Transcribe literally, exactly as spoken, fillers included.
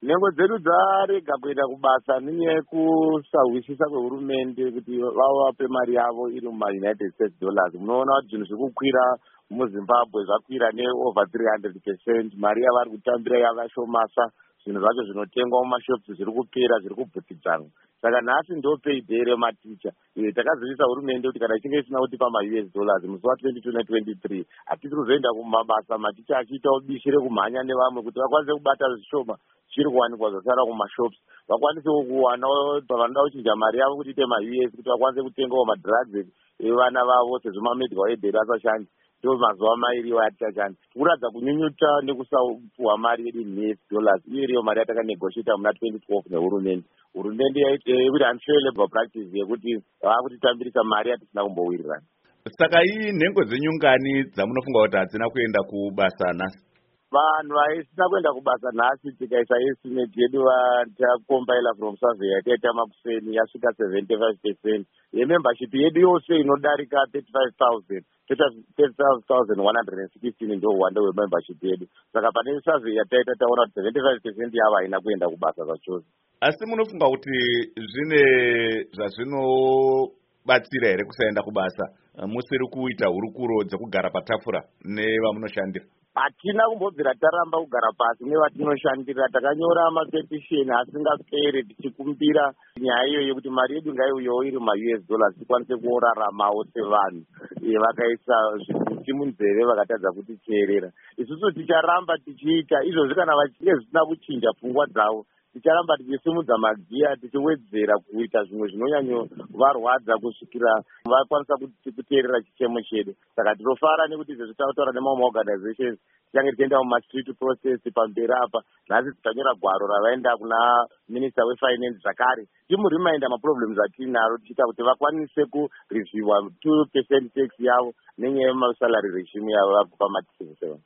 nhengo dzedu dzarega kuenda kubasa nenyaya yekusahwisisa kwehurumende kuti vavape mari yavo iri mumaunited states dollars. Munoona kuti zvinhu zviri kukwira muzimbabwe zvakwira neover three hundred percent. Mari yavari kutambira yavashomasa, zvinhu zvacho zvinotengwa mumashops zviri kupera, zviri kubvutidzana. Saka nhasi ndo payday rematicha. Takazivisa hurumende kuti kana ichinge isina kutipa ma-U S dollars musi wa twenty-two na twenty-three hatisi kuzoenda kumabasa, maticha achiita ubishi rekumhanya nevamwe kuti vakwanise kubata zvishoma zviri kuwanikwa zvasara kumashops, vakwanisewo kuwana pavanoda kuchinja mari yavo kuti ite ma-U S kuti vakwanise kutengawo madrugs evana vavo sezvo mamedical aid asashandi. Ndo mazuva mairi yatichashanda kuratidza kunyunyuta nekusapuhwa mari yedu in U S dollars. Iyo iriyo mari yatakanegotiata muna twenty twelve nehurumende. Hurumende yaiti unfair labor practice yekuti vakutitambirisa mari yatisina kumbowirirana. Saka iyi nhengo dzenyungani dzamunofunga kuti hadzina kuenda kubasa nhasi? Vanhu vaisina kuenda kubasa nhasi tikaisa estimate yedu vatakombaila from survey yataita makuseni yasvika seventy-five percent. Yemembership yedu yose inodarika thirty-five thousand thirty-five thousand one hundred sixteen ndo uwanda hwemembership yedu. Saka pane survey yataita taona kuti seventy-five percent yavo haina kuenda kubasa zvachose. Asi munofunga kuti zvine zvazvinobatsira here kusaenda kubasa musiri kuita hurukuro dzekugara patafura nevamunoshandira? Hatina kumbobvira taramba kugara pasi nevatinoshandira. Takanyora mapetisheni asingaperi tichikumbira nyaya iyo yekuti mari yedu ngaiuyewo iri ma-U S dollars tikwanise kuraramawo sevanhu. Vakaisa zvikuti munzeve vakatadza kutiteerera. Isusu ticharamba tichiita izvozvi kana vachinge zvisina kuchinja pfungwa dzavo. Ticharamba tichisimudza magiya tichiwedzera kuita zvimwe zvinonyanyovarwadza kusvikira vakwanisa kuteerera chichemo chedu. Saka tinofara nekuti izvezvi tautaura nemamwe organizations tichange tichienda mumastreet process pamberi apa. Nhasi tichanyora gwaro ravaenda kuna minister wefinance zvakare timurimainda maproblems atinaro tichiita kuti vakwanise kurevhiewa two percent tax yavo nenyaya yemasalary regime yavo vakupa matichini seven.